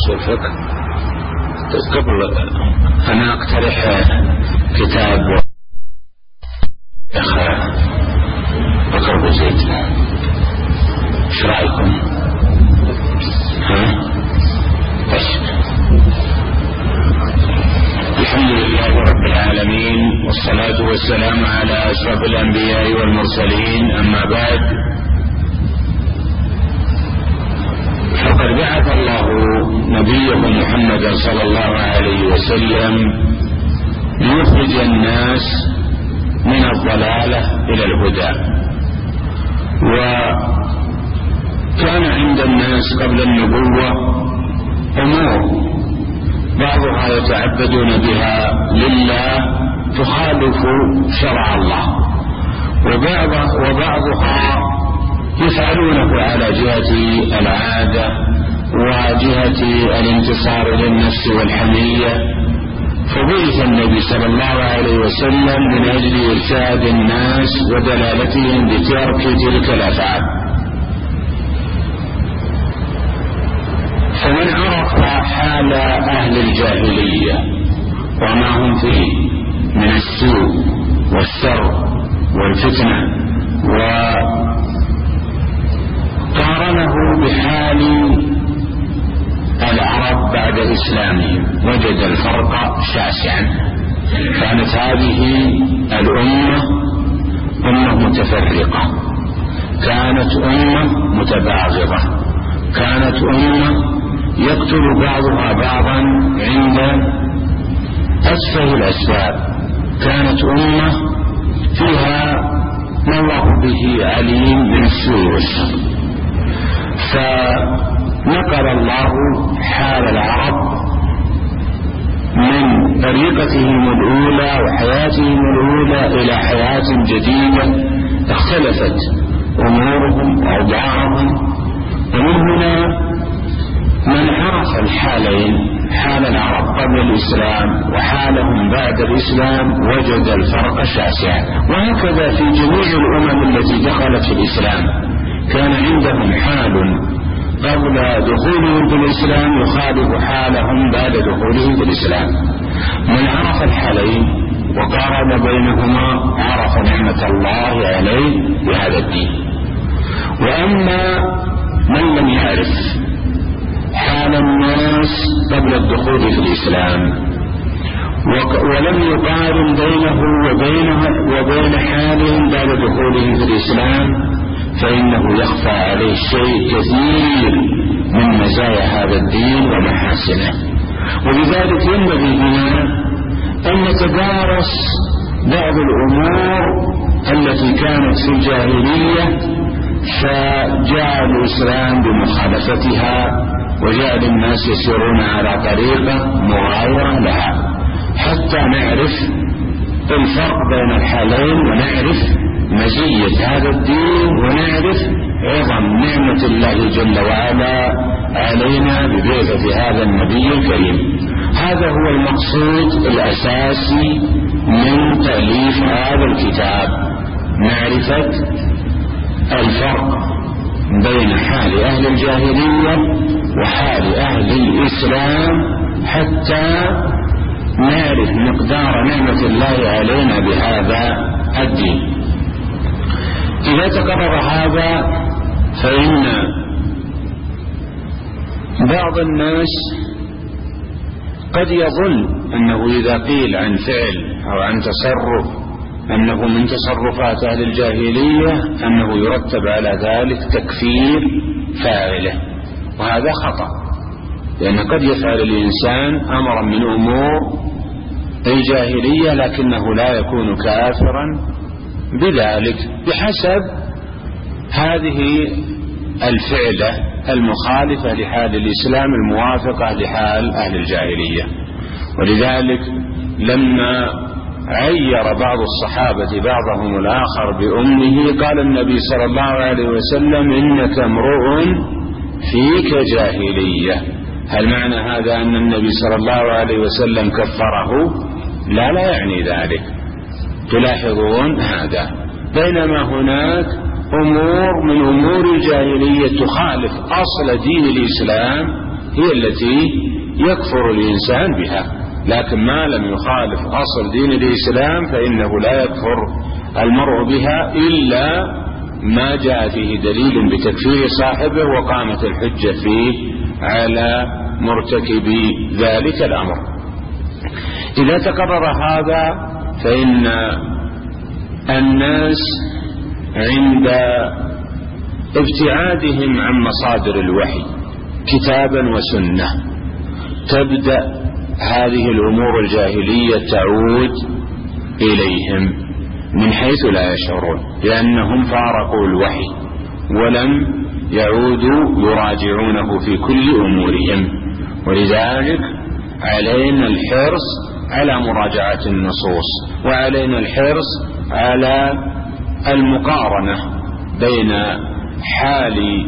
أصول الفقه. قبل أنا أقترح كتاب أخ بكر أبو زيد، ايش رأيكم؟ الحمد لله رب العالمين، والصلاة والسلام على أشرف الأنبياء والمرسلين، أما بعد، فقد بعث الله نبيه محمد صلى الله عليه وسلم ليخرج الناس من الضلالة إلى الهدى. وكان عند الناس قبل النبوة أمور بعضها يتعبدون بها لله تخالف شرع الله، وبعضها يفعلونه على جهة العادة وجهة الانتصار للنفس والحمية. فبعث النبي صلى الله عليه وسلم من أجل إرشاد الناس ودلالتهم بترك تلك الأفعال. فمن عرف حال أهل الجاهلية وما هم فيه من السوء والشر والفتنة، وقارنه بحال العرب بعد إسلامهم، وجد الفرق شاسعا. كانت هذه الأمة أمة متفرقة، كانت أمة متباغضة، كانت أمة يقتل بعضها بعضا عند أسفه الأسباب، كانت أمة فيها ما الله به عليم من السوء والشر. فنقل الله حال العرب من طريقتهم الأولى وحياتهم الأولى إلى حياة جديدة اختلفت أمورهم وأوضاعهم. ومن هنا من عرف الحالين، حال العرب قبل الإسلام وحالهم بعد الإسلام، وجد الفرق شاسعا. وهكذا في جميع الأمم التي دخلت في الإسلام كان عندهم حال قبل دخولهم في الإسلام يخالف حالهم بعد دخولهم في الإسلام. من عرف الحالين وقارن بينهما عرف نعمة الله عليه بهذا الدين. وأما من لم يعرف حال الناس قبل الدخول في الإسلام ولم يقارن بينه وبين حالهم بعد دخولهم في الإسلام، فإنه يخفى عليه شيء كثير من مزايا هذا الدين ومحاسنه. ولذلك ينبغي هنا أن نتدارس بعض الأمور التي كانت في الجاهلية فجاء الإسلام بمخالفتها، وجعل الناس يسيرون على طريقة مغايرة لها، حتى نعرف الفرق بين الحالين، ونعرف مزية هذا الدين، ونعرف عظم نعمة الله جل وعلا علينا ببعثة هذا النبي الكريم. هذا هو المقصود الأساسي من تأليف هذا الكتاب، معرفة الفرق بين حال أهل الجاهلية وحال أهل الإسلام، حتى نعرف مقدار نعمة الله علينا بهذا الدين. إذا تقرر هذا فإن بعض الناس قد يظن أنه إذا قيل عن فعل أو عن تصرف أنه من تصرفات أهل الجاهلية أنه يرتب على ذلك تكفير فاعله، وهذا خطأ، لأن قد يفعل الإنسان أمرا من أمور الجاهلية لكنه لا يكون كافرا بذلك بحسب هذه الفعلة المخالفة لحال الإسلام الموافقة لحال أهل الجاهلية. ولذلك لما عير بعض الصحابة بعضهم الآخر بأمه قال النبي صلى الله عليه وسلم: إنك امرؤ فيك جاهلية. هل معنى هذا أن النبي صلى الله عليه وسلم كفره؟ لا يعني ذلك. تلاحظون هذا. بينما هناك أمور من أمور الجاهلية تخالف أصل دين الإسلام هي التي يكفر الإنسان بها، لكن ما لم يخالف أصل دين الإسلام فإنه لا يكفر المرء بها إلا ما جاء فيه دليل بتكفير صاحبه وقامت الحجة فيه على مرتكب ذلك الأمر. إذا تقرر هذا فإن الناس عند ابتعادهم عن مصادر الوحي كتابا وسنة تبدأ هذه الأمور الجاهلية تعود إليهم من حيث لا يشعرون، لأنهم فارقوا الوحي ولم يعودوا يراجعونه في كل أمورهم. ولذلك علينا الحرص على مراجعة النصوص، وعلينا الحرص على المقارنة بين حال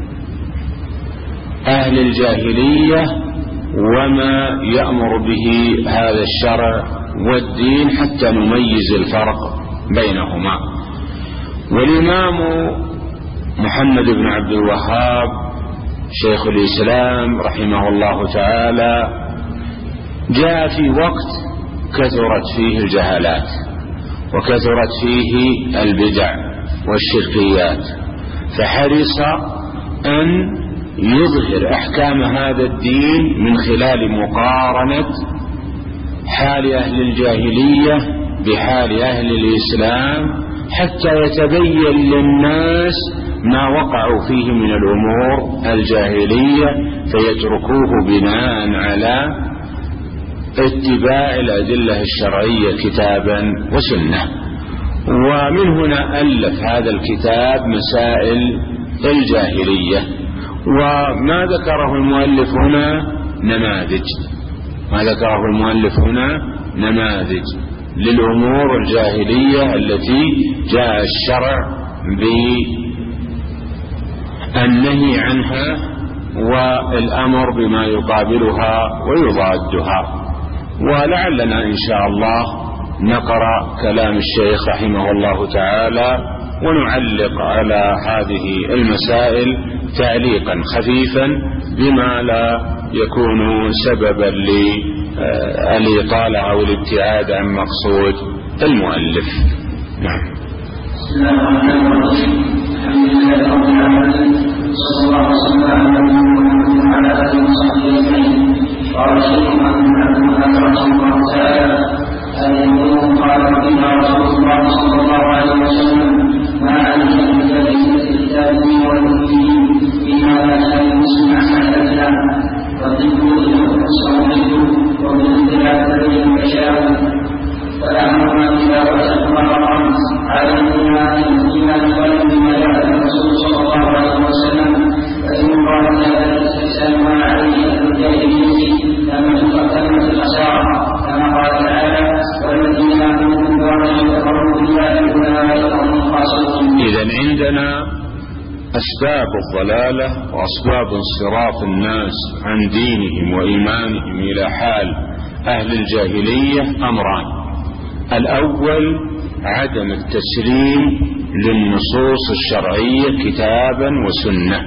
أهل الجاهلية وما يأمر به هذا الشرع والدين حتى نميز الفرق بينهما. والإمام محمد بن عبد الوهاب شيخ الإسلام رحمه الله تعالى جاء في وقت كثرت فيه الجهالات وكثرت فيه البدع والشركيات، فحرص أن يظهر أحكام هذا الدين من خلال مقارنة حال أهل الجاهلية بحال أهل الإسلام حتى يتبين للناس ما وقعوا فيه من الأمور الجاهلية فيتركوه بناء على اتباع الأدلة الشرعية كتابا وسنة. ومن هنا ألف هذا الكتاب مسائل الجاهلية. وما ذكره المؤلف هنا نماذج للأمور الجاهلية التي جاء الشرع بالنهي عنها والأمر بما يقابلها ويضادها. ولعلنا إن شاء الله نقرأ كلام الشيخ رحمه الله تعالى ونعلق على هذه المسائل تعليقا خفيفا بما لا يكون سببا للإطالة أو الابتعاد عن مقصود المؤلف. نعم. بسم الله الرحمن الرحيم. الحمد لله رب العالمين، صلى الله وسلم على آله وصحبه أجمعين. قال الشيخ محمد رحمه الله تعالى: قال فيما رسول الله صلى الله عليه وسلم: ما عليك من الكتاب والمؤمنين فيما لا يزال المسلم عن الاسلام والذكر والصوم وبالابتلاء الذي يشاء فامرنا اذا وجدت مرة على الايمان فيما يقال بما جاء الرسول صلى الله عليه وسلم فان قال ذلك الاستحسان ما عليه اهل الجاهليه كما الاشاعره كما قال تعالى: والذين امنوا وكفروا بالله اولئك هم الخاسرون. إذن عندنا أسباب الضلالة وأسباب انصراف الناس عن دينهم وإيمانهم إلى حال أهل الجاهلية أمران: الأول عدم التسليم للنصوص الشرعية كتابا وسنة.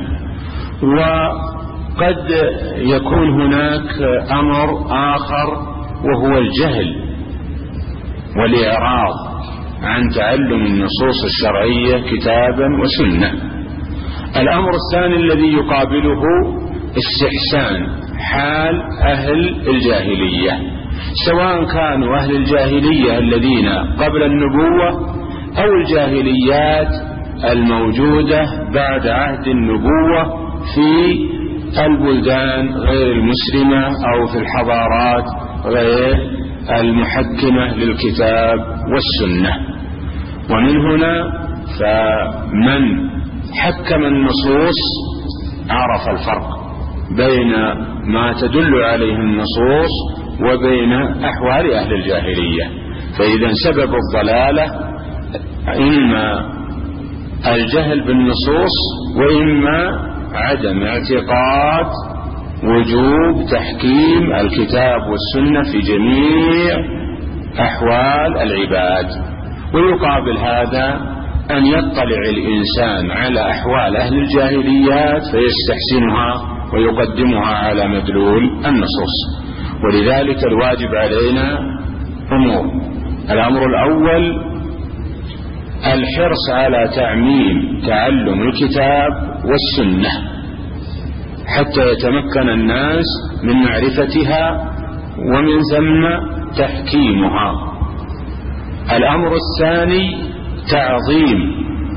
وقد يكون هناك أمر آخر وهو الجهل والإعراض عن تعلم النصوص الشرعية كتابا وسنة. الأمر الثاني الذي يقابله استحسان حال أهل الجاهلية، سواء كانوا أهل الجاهلية الذين قبل النبوة أو الجاهليات الموجودة بعد عهد النبوة في البلدان غير المسلمة أو في الحضارات غير المحكمة للكتاب والسنة. ومن هنا فمن حكم النصوص عرف الفرق بين ما تدل عليه النصوص وبين أحوال أهل الجاهلية. فإذا سبب الضلالة إما الجهل بالنصوص وإما عدم اعتقاد وجوب تحكيم الكتاب والسنة في جميع أحوال العباد. ويقابل هذا أن يطلع الإنسان على أحوال أهل الجاهليات فيستحسنها ويقدمها على مدلول النصوص. ولذلك الواجب علينا أمور. الأمر الأول الحرص على تعميم تعلم الكتاب والسنة حتى يتمكن الناس من معرفتها ومن ثم تحكيمها. الأمر الثاني تعظيم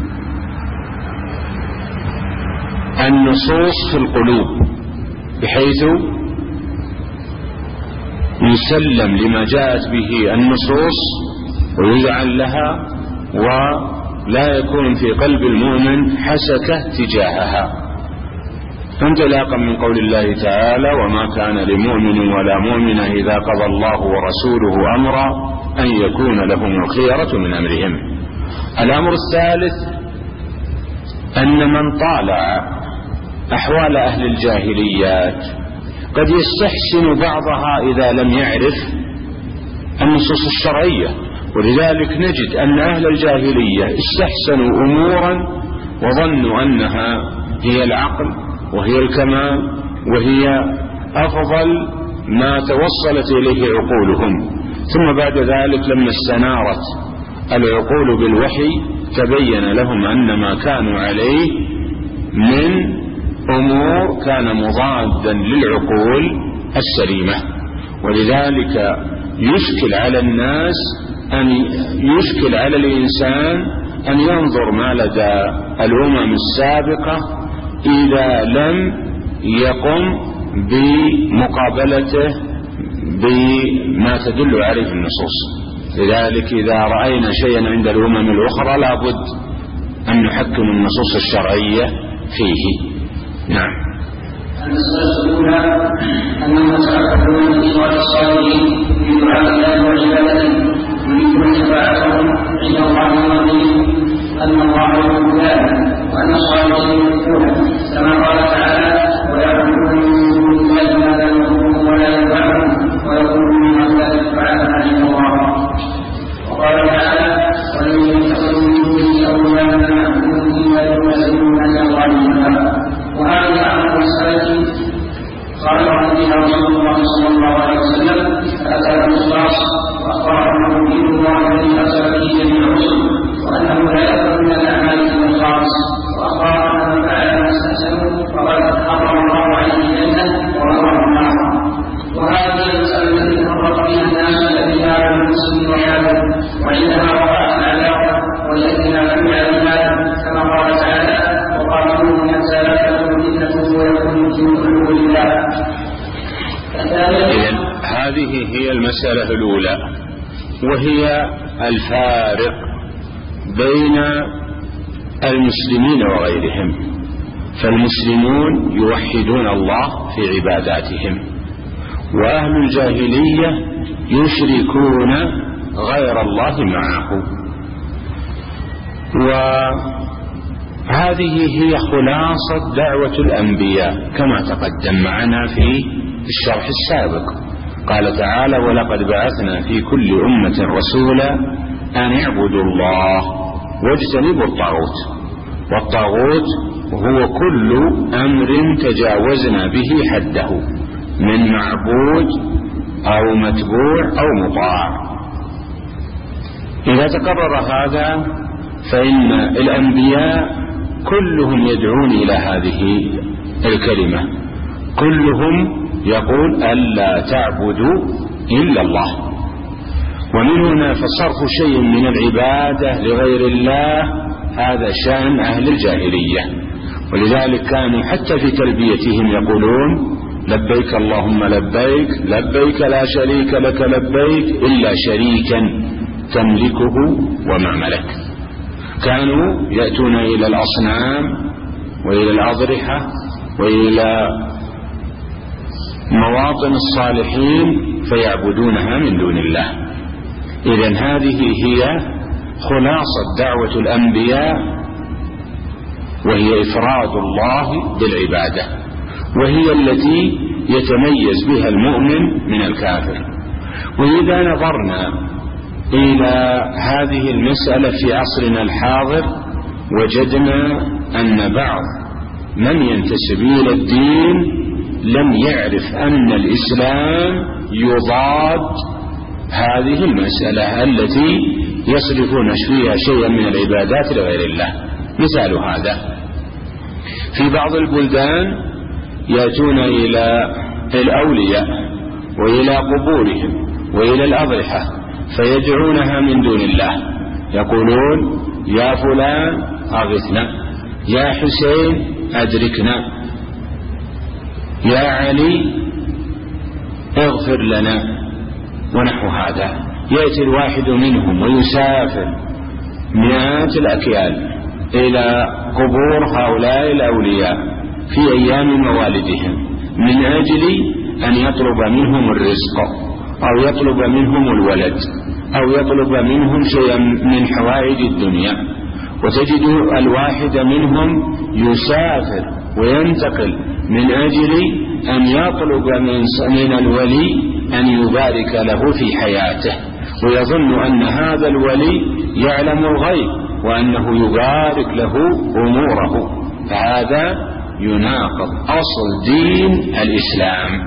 النصوص في القلوب بحيث يسلم لما جاءت به النصوص ويجعل لها، ولا يكون في قلب المؤمن حسكة تجاهها، انطلاقا من قول الله تعالى: وما كان لمؤمن ولا مؤمنة إذا قضى الله ورسوله أمرا أن يكون لهم الخيرة من أمرهم. الأمر الثالث أن من طالع أحوال أهل الجاهليات قد يستحسن بعضها إذا لم يعرف النصوص الشرعية. ولذلك نجد أن أهل الجاهلية استحسنوا أمورا وظنوا أنها هي العقل وهي الكمال وهي أفضل ما توصلت إليه عقولهم، ثم بعد ذلك لما استنارت العقول بالوحي تبين لهم أن ما كانوا عليه من أمور كان مضادا للعقول السليمة. ولذلك يشكل على الناس يشكل على الإنسان أن ينظر ما لدى الأمم السابقة إذا لم يقم بمقابلته بما تدل عليه النصوص. لذلك إذا رأينا شيئا عند الأمم الأخرى لابد أن نحكم النصوص الشرعية فيه. نعم. المسألة الأولى أنهم يتعبدون بإشراك الصالحين في دعاء الله وعبادته يريدون شفاعتهم عند الله العظيم أن الله يحب ذلك وأن الصالحين يحبونه، كما قال تعالى: ويعبدون من دون الله ما لا يضرهم ولا ينفعهم ويقولون لا شفاعة عند الله. وقال تعالى: والذين اتخذوا من دونه أولياء ما نعبدهم إلا ليقربونا إلى الله زلفى. وهذه أمر مسألة قال فيها رسول الله صلى الله عليه وسلم: أتى بالإخلاص وأخبر أنه دين الله الذي أرسل به جميع الرسل وأنه لا يقبل من الأعمال إلا الخالص، وأخبر أن من فعل ما استحسنه فقد حرم الله عليه الجنة وأمره النار. وهذه المسألة التي فرق فيها الناس الأنبياء والمسلمين وحاله، وعندها وقعت العداوة ولأجلها لم يعلم هذا، كما قال تعالى: وقاتلوهم حتى لا تكون فتنة ويكون الدين كله لله. هذه هي المسألة الأولى، وهي الفارق بين المسلمين وغيرهم. فالمسلمون يوحدون الله في عباداتهم، وأهل الجاهلية يشركون غير الله معه. وهذه هي خلاصة دعوة الأنبياء كما تقدم معنا في الشرح السابق. قال تعالى: ولقد بعثنا في كل أمة رسولا أن اعبدوا الله واجتنبوا الطاغوت. والطاغوت هو كل أمر تجاوزنا به حده من معبود أو متبوع أو مطاع. إذا تقرر هذا فإن الأنبياء كلهم يدعون إلى هذه الكلمة، كلهم يقول ألا تعبدوا إلا الله. ومن هنا فصرف شيء من العبادة لغير الله هذا شأن أهل الجاهلية. ولذلك كانوا حتى في تلبيتهم يقولون: لبيك اللهم لبيك، لبيك لا شريك لك لبيك إلا شريكا تملكه وما ملك. كانوا يأتون إلى الأصنام وإلى الأضرحة وإلى مواطن الصالحين فيعبدونها من دون الله. إذن هذه هي خلاصة دعوة الأنبياء، وهي إفراد الله بالعبادة، وهي التي يتميز بها المؤمن من الكافر. وإذا نظرنا إلى هذه المسألة في عصرنا الحاضر وجدنا أن بعض من ينتسب إلى الدين لم يعرف أن الإسلام يضاد هذه المسألة التي يصرفون فيها شيئا من العبادات لغير الله. مثال هذا: في بعض البلدان يأتون إلى الأولياء وإلى قبورهم وإلى الأضرحة فيدعونها من دون الله، يقولون: يا فلان أغثنا، يا حسين أدركنا، يا علي اغفر لنا، ونحو هذا. يأتي الواحد منهم ويسافر مئات الأكيال إلى قبور هؤلاء الأولياء في أيام موالدهم من أجل أن يطلب منهم الرزق أو يطلب منهم الولد أو يطلب منهم شيئا من حوائج الدنيا. وتجد الواحد منهم يسافر وينتقل من أجل أن يطلب من الولي أن يبارك له في حياته، ويظن أن هذا الولي يعلم الغيب وأنه يبارك له أموره. فهذا يناقض أصل دين الإسلام،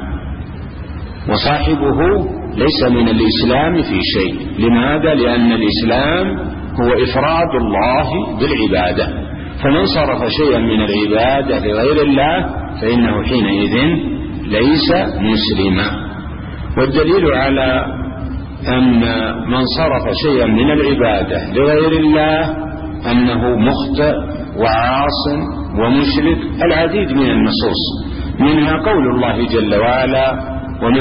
وصاحبه ليس من الإسلام في شيء. لماذا؟ لأن الإسلام هو إفراد الله بالعبادة، فمن صرف شيئا من العبادة لغير الله فإنه حينئذ ليس مسلما. والدليل على أن من صرف شيئا من العبادة لغير الله أنه مخطئ وعاص ومشرك العديد من النصوص، منها قول الله جل وعلا: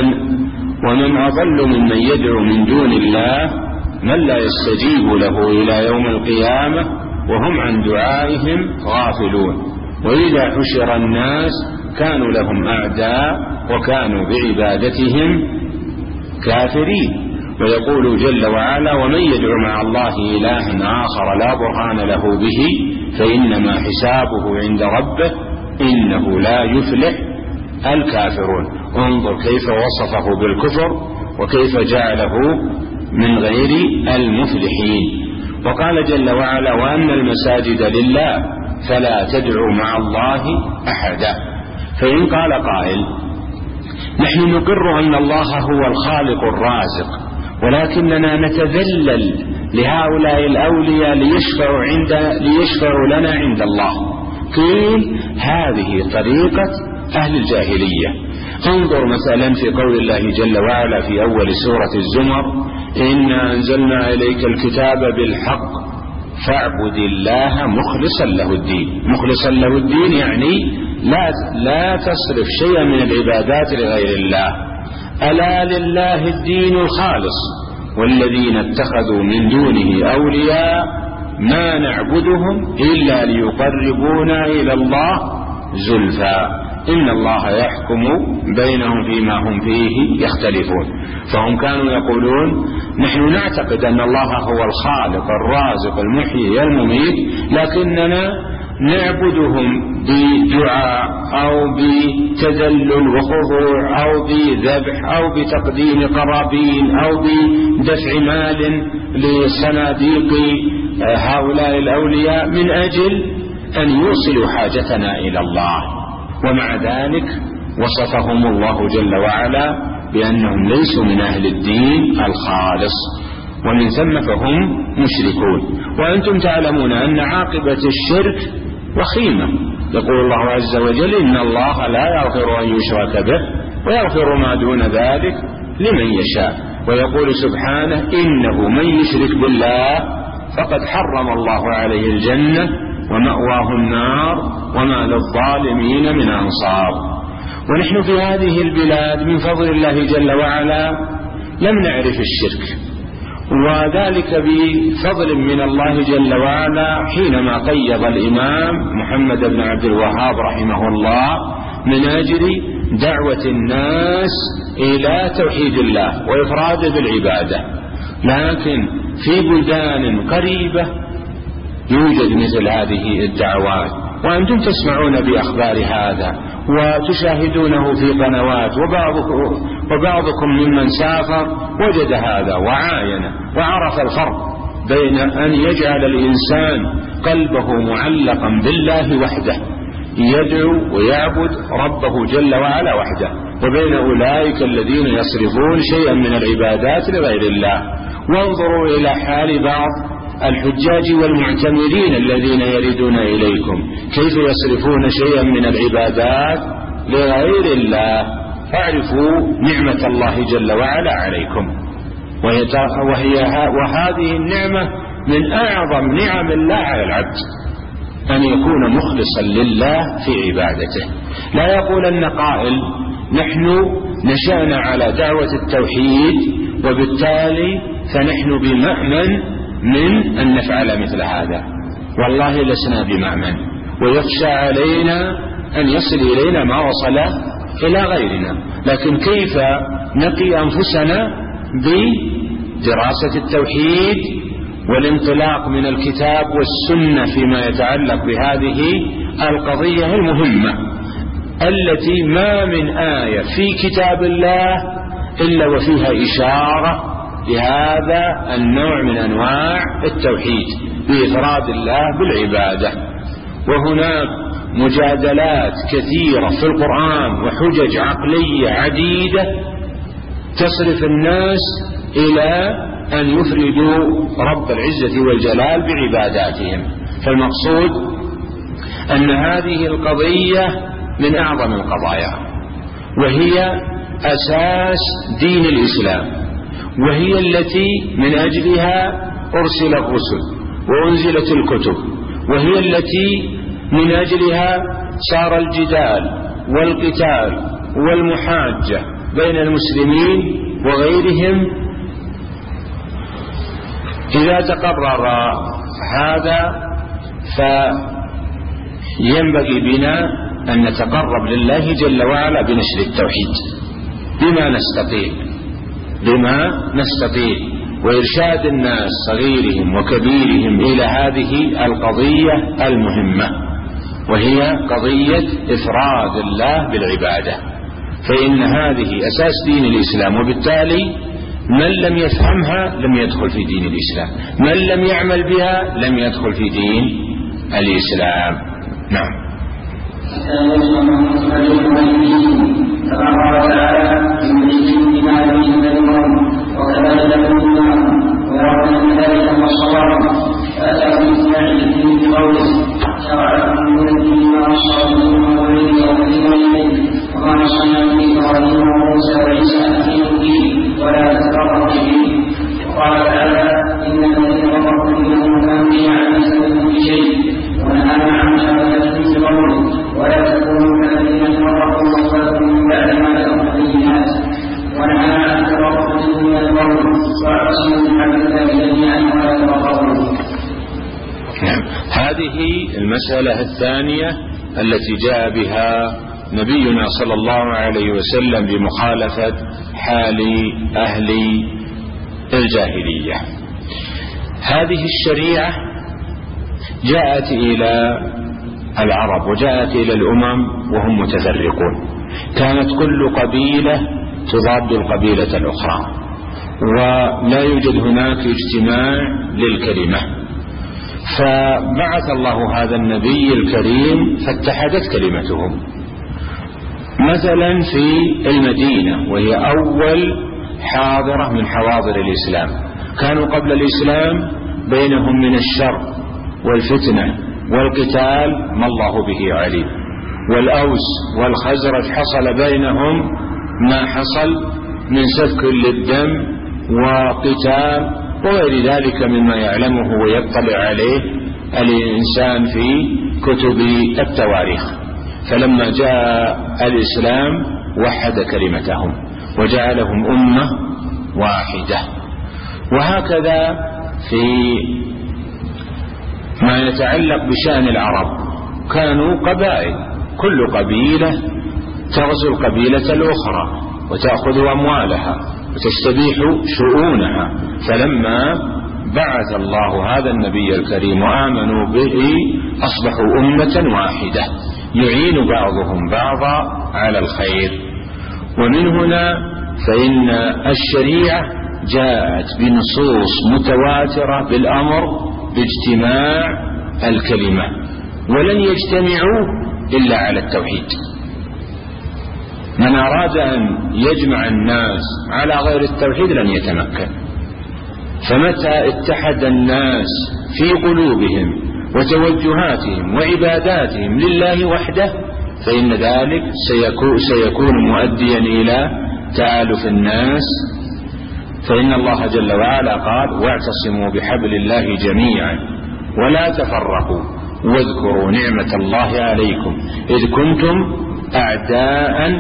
ومن أضل ممن يدعو من دون الله من لا يستجيب له إلى يوم القيامة وهم عن دعائهم غافلون وإذا حشر الناس كانوا لهم أعداء وكانوا بعبادتهم كافرين. ويقول جل وعلا: ومن يدعو مع الله إلها آخر لا برهان له به فإنما حسابه عند ربه إنه لا يفلح الكافرون. انظر كيف وصفه بالكفر وكيف جعله من غير المفلحين. وقال جل وعلا: وأن المساجد لله فلا تدعوا مع الله أحدا. فإن قال قائل: نحن نقر أن الله هو الخالق الرازق، ولكننا نتذلل لهؤلاء الأولياء ليشفعوا لنا عند الله، قيل: هذه طريقة أهل الجاهلية. انظر مثلا في قول الله جل وعلا في أول سورة الزمر: إنا أنزلنا إليك الكتاب بالحق فاعبد الله مخلصا له الدين. مخلصا له الدين يعني لا تصرف شيئا من العبادات لغير الله. ألا لله الدين الخالص والذين اتخذوا من دونه أولياء ما نعبدهم إلا ليقربونا إلى الله زلفى إن الله يحكم بينهم فيما هم فيه يختلفون. فهم كانوا يقولون: نحن نعتقد أن الله هو الخالق الرازق المحيي المميت، لكننا نعبدهم بدعاء أو بتذلل وخضوع أو بذبح أو بتقديم قرابين أو بدفع مال لصناديق هؤلاء الأولياء من أجل أن يوصلوا حاجتنا إلى الله. ومع ذلك وصفهم الله جل وعلا بأنهم ليسوا من أهل الدين الخالص، ومن ثم فهم مشركون. وأنتم تعلمون أن عاقبة الشرك وخيمة. يقول الله عز وجل: إن الله لا يغفر أن يشرك به ويغفر ما دون ذلك لمن يشاء. ويقول سبحانه: إنه من يشرك بالله فقد حرم الله عليه الجنة ومأواه النار وما للظالمين من أنصار. ونحن في هذه البلاد من فضل الله جل وعلا لم نعرف الشرك، وذلك بفضل من الله جل وعلا حينما قيض الإمام محمد بن عبد الوهاب رحمه الله من أجل دعوة الناس إلى توحيد الله وإفراده بالعبادة. لكن في بلدان قريبة يوجد مثل هذه الدعوات، وأنتم تسمعون بأخبار هذا وتشاهدونه في قنوات، وبعضكم ممن سافر وجد هذا وعاينه وعرف الفرق بين أن يجعل الإنسان قلبه معلقا بالله وحده يدعو ويعبد ربه جل وعلا وحده، وبين أولئك الذين يصرفون شيئا من العبادات لغير الله. وانظروا إلى حال بعض الحجاج والمعتمرين الذين يردون إليكم كيف يصرفون شيئا من العبادات لغير الله، فاعرفوا نعمة الله جل وعلا عليكم. وهذه النعمة من أعظم نعم الله على العبد، أن يكون مخلصا لله في عبادته. لا يقولن قائل نحن نشأنا على دعوة التوحيد وبالتالي فنحن بمأمن من أن نفعل مثل هذا. والله لسنا بمأمن، ويخشى علينا أن يصل إلينا ما وصل إلى غيرنا، لكن كيف نقي أنفسنا بدراسة التوحيد والانطلاق من الكتاب والسنة فيما يتعلق بهذه القضية المهمة التي ما من آية في كتاب الله إلا وفيها إشارة لهذا النوع من أنواع التوحيد بإفراد الله بالعبادة. وهناك مجادلات كثيرة في القرآن وحجج عقلية عديدة تصرف الناس إلى أن يفردوا رب العزة والجلال بعباداتهم. فالمقصود أن هذه القضية من أعظم القضايا، وهي أساس دين الإسلام، وهي التي من أجلها أرسل الرسل وأنزلت الكتب، وهي التي من أجلها صار الجدال والقتال والمحاجة بين المسلمين وغيرهم. إذا تقرر هذا فينبغي بنا أن نتقرب لله جل وعلا بنشر التوحيد بما نستطيع وإرشاد الناس صغيرهم وكبيرهم إلى هذه القضية المهمة، وهي قضية إفراد الله بالعبادة، فإن هذه أساس دين الإسلام، وبالتالي من لم يفهمها لم يدخل في دين الإسلام، من لم يعمل بها لم يدخل في دين الإسلام. نعم. ولا تتفرق به. وقال تعالى: إن الذين فرقوا دينهم كانوا شيعا ليس منهم في شيء، ونهانا عن شهادة في قوله: ولا تكونوا كالذين فرقوا واختلفوا من بعد ما جاءهم البينات، ونهانا عن التفرق من القول واعتصموا بحبل الله جميعا ولا تفرقوا. هذه المسألة الثانية التي جاء بها نبينا صلى الله عليه وسلم بمخالفة حال أهل الجاهلية. هذه الشريعة جاءت إلى العرب وجاءت إلى الأمم وهم متفرقون، كانت كل قبيلة تضاد القبيلة الأخرى، ولا يوجد هناك اجتماع للكلمة. فبعث الله هذا النبي الكريم فاتحدت كلمتهم. مثلا في المدينة، وهي أول حاضرة من حواضر الإسلام، كانوا قبل الإسلام بينهم من الشر والفتنة والقتال ما الله به عليم، والأوس والخزرج حصل بينهم ما حصل من سفك للدم وقتال وغير ذلك مما يعلمه ويطلع عليه الإنسان في كتب التواريخ. فلما جاء الإسلام وحد كلمتهم وجعلهم أمة واحدة. وهكذا في ما يتعلق بشأن العرب، كانوا قبائل، كل قبيلة تغزو القبيلة الأخرى وتأخذ أموالها وتستبيح شؤونها. فلما بعث الله هذا النبي الكريم وآمنوا به أصبحوا أمة واحدة يعين بعضهم بعضا على الخير. ومن هنا فإن الشريعة جاءت بنصوص متواترة بالأمر باجتماع الكلمة، ولن يجتمعوا إلا على التوحيد. من أراد أن يجمع الناس على غير التوحيد لن يتمكن. فمتى اتحد الناس في قلوبهم وتوجهاتهم وعباداتهم لله وحده فإن ذلك سيكون مؤديا إلى تآلف الناس. فإن الله جل وعلا قال: واعتصموا بحبل الله جميعا ولا تفرقوا واذكروا نعمة الله عليكم إذ كنتم أعداء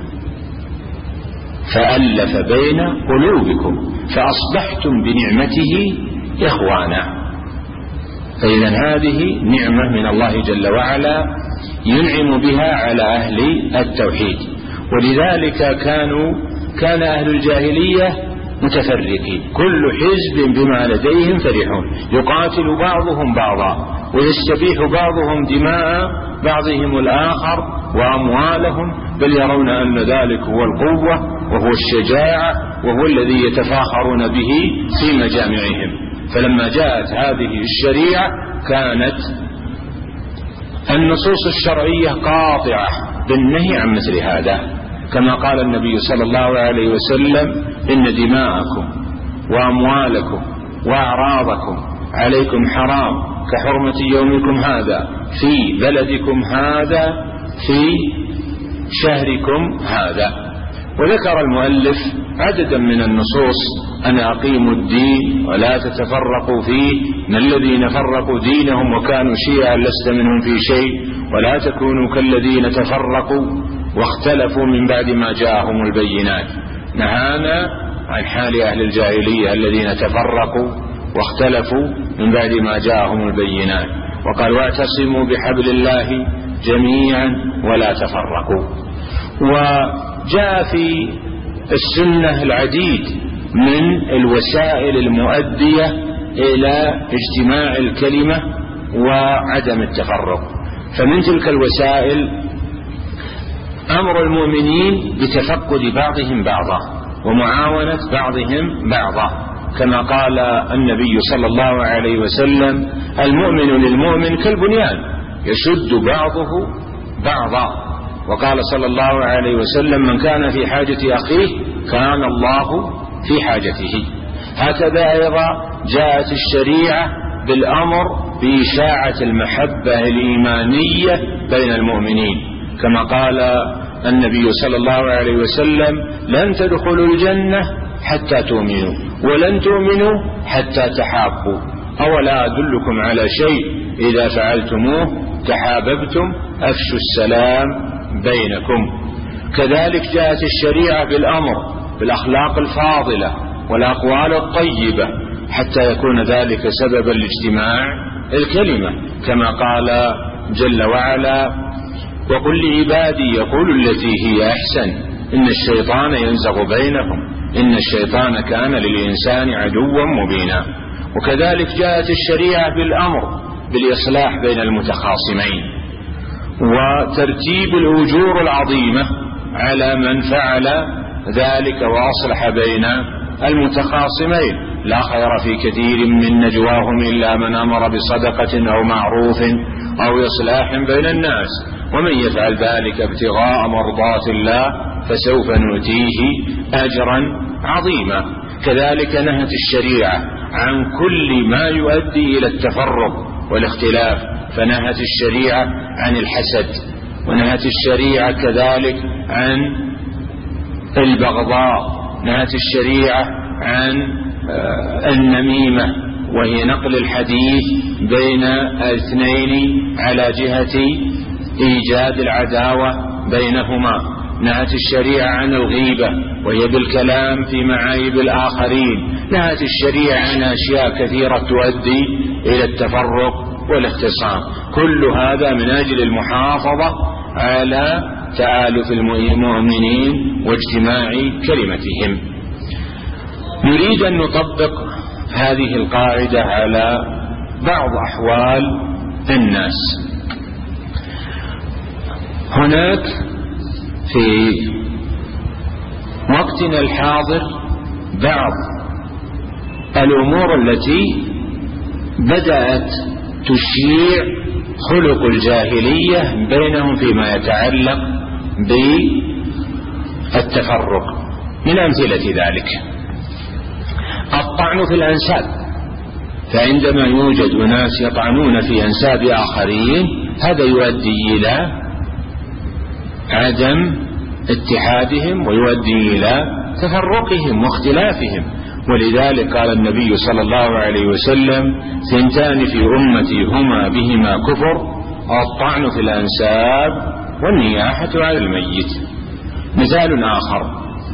فألف بين قلوبكم فأصبحتم بنعمته إخوانا. فإذا هذه نعمة من الله جل وعلا ينعم بها على أهل التوحيد. ولذلك كان أهل الجاهلية متفرقين، كل حزب بما لديهم فرحون، يقاتل بعضهم بعضا ويستبيح بعضهم دماء بعضهم الآخر وأموالهم، بل يرون أن ذلك هو القوة وهو الشجاعة وهو الذي يتفاخرون به في مجامعهم. فلما جاءت هذه الشريعة كانت النصوص الشرعية قاطعة بالنهي عن مثل هذا، كما قال النبي صلى الله عليه وسلم: إن دماءكم وأموالكم وأعراضكم عليكم حرام كحرمة يومكم هذا في بلدكم هذا في شهركم هذا. وذكر المؤلف عددا من النصوص: أن أقيموا الدين ولا تتفرقوا فيه، من الذين فرقوا دينهم وكانوا شيعا لست منهم في شيء، ولا تكونوا كالذين تفرقوا واختلفوا من بعد ما جاءهم البينات. نهانا عن حال أهل الجاهلية الذين تفرقوا واختلفوا من بعد ما جاءهم البينات، وقال: واعتصموا بحبل الله جميعا ولا تفرقوا. وجاء في السنة العديد من الوسائل المؤدية إلى اجتماع الكلمة وعدم التفرق. فمن تلك الوسائل أمر المؤمنين بتفقد بعضهم بعضا ومعاونة بعضهم بعضا، كما قال النبي صلى الله عليه وسلم: المؤمن للمؤمن كالبنيان يشد بعضه بعضا. وقال صلى الله عليه وسلم: من كان في حاجة أخيه كان الله في حاجته. هكذا أيضا جاءت الشريعة بالأمر بإشاعة المحبة الإيمانية بين المؤمنين، كما قال النبي صلى الله عليه وسلم: لن تدخلوا الجنة حتى تؤمنوا ولن تؤمنوا حتى تحابوا، أولا أدلكم على شيء إذا فعلتموه تحاببتم أفشوا السلام بينكم. كذلك جاءت الشريعة بالأمر بالأخلاق الفاضلة والأقوال الطيبة حتى يكون ذلك سببا لاجتماع الكلمة، كما قال جل وعلا: وقل لعبادي يقول التي هي أحسن إن الشيطان ينزغ بينهم إن الشيطان كان للإنسان عدوا مبينا. وكذلك جاءت الشريعة بالأمر بالإصلاح بين المتخاصمين وترتيب الأجور العظيمة على من فعل ذلك وأصلح بين المتخاصمين. لا خير في كثير من نجواهم إلا من أمر بصدقة أو معروف أو إصلاح بين الناس ومن يفعل ذلك ابتغاء مرضات الله فسوف نؤتيه أجرا عظيما. كذلك نهت الشريعة عن كل ما يؤدي إلى التفرق والاختلاف، فنهت الشريعة عن الحسد، ونهت الشريعة كذلك عن البغضاء، نهت الشريعة عن النميمة وهي نقل الحديث بين الاثنين على جهة إيجاد العداوة بينهما، نهت الشريعة عن الغيبة وهي بالكلام في معايب الآخرين، نهت الشريعة عن أشياء كثيرة تؤدي إلى التفرق والاختصام. كل هذا من أجل المحافظة على تآلف المؤمنين واجتماع كلمتهم. نريد أن نطبق هذه القاعدة على بعض أحوال الناس. هناك في وقتنا الحاضر بعض الأمور التي بدأت تشيع خلق الجاهلية بينهم فيما يتعلق بالتفرق. من أمثلة ذلك الطعن في الأنساب، فعندما يوجد أناس يطعنون في أنساب آخرين هذا يؤدي إلى عدم اتحادهم ويؤدي إلى تفرقهم واختلافهم. ولذلك قال النبي صلى الله عليه وسلم: 2 في أمتي هما بهما كفر: الطعن في الأنساب والنياحة على الميت. مثال آخر: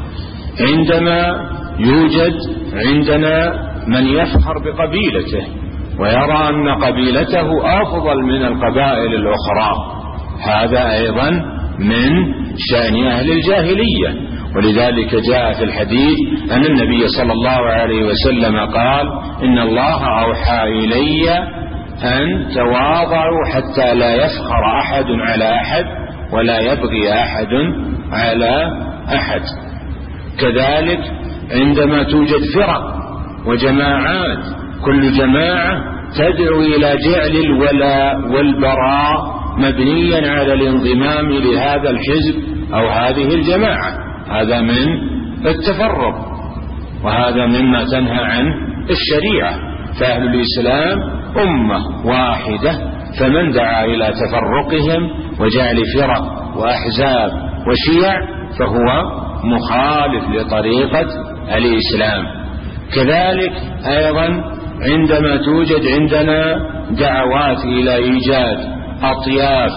عندما يوجد عندنا من يفخر بقبيلته ويرى أن قبيلته أفضل من القبائل الأخرى، هذا أيضا من شأن أهل الجاهلية. ولذلك جاء في الحديث أن النبي صلى الله عليه وسلم قال: إن الله أوحى إلي أن تواضعوا حتى لا يفخر أحد على أحد ولا يبغي أحد على أحد. كذلك عندما توجد فرق وجماعات كل جماعة تدعو إلى جعل الولاء والبراء مبنيا على الانضمام لهذا الحزب أو هذه الجماعة، هذا من التفرق، وهذا مما تنهى عنه الشريعة. فأهل الإسلام أمة واحدة، فمن دعا إلى تفرقهم وجعل فرق وأحزاب وشيع فهو مخالف لطريقة الإسلام. كذلك أيضا عندما توجد عندنا دعوات إلى إيجاد أطياف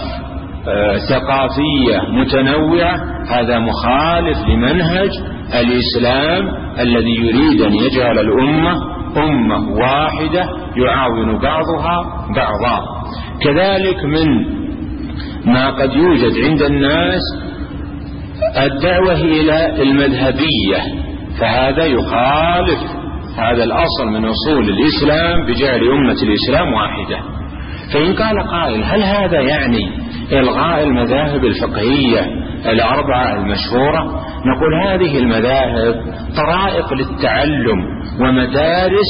ثقافية متنوعة، هذا مخالف لمنهج الإسلام الذي يريد أن يجعل الأمة أمة واحدة يعاون بعضها بعضا. كذلك من ما قد يوجد عند الناس الدعوة إلى المذهبية، فهذا يخالف هذا الأصل من أصول الإسلام بجعل أمة الإسلام واحدة. فإن قال قائل: هل هذا يعني إلغاء المذاهب الفقهية الأربعة المشهورة؟ نقول: هذه المذاهب طرائق للتعلم ومدارس